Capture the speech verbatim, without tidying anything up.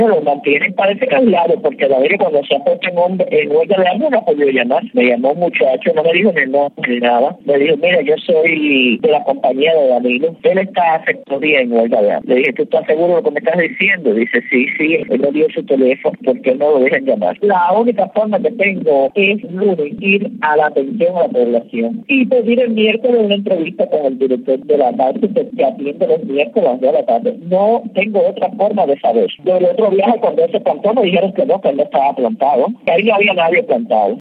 Lo mantienen, parece que aislado, porque la verdad cuando se ha puesto en, hombre, en huelga de hambre no ha podido llamar. Me llamó un muchacho, no me dijo ni el nombre ni nada. Me dijo, mira, yo soy de la compañía de Danilo. Él está hace dos días en huelga de hambre. Le dije, ¿tú estás seguro de lo que me estás diciendo? Dice, sí, sí, él me dio su teléfono porque no lo dejan llamar. La única forma que tengo es lunes ir a la atención a la población y pedir el miércoles una entrevista con el director de la tarde que atiende los miércoles a las dos de la tarde. No tengo otra forma de saber. Del otro viaje, cuando él se plantó, me dijeron que no, que él no estaba plantado, que ahí no había nadie plantado.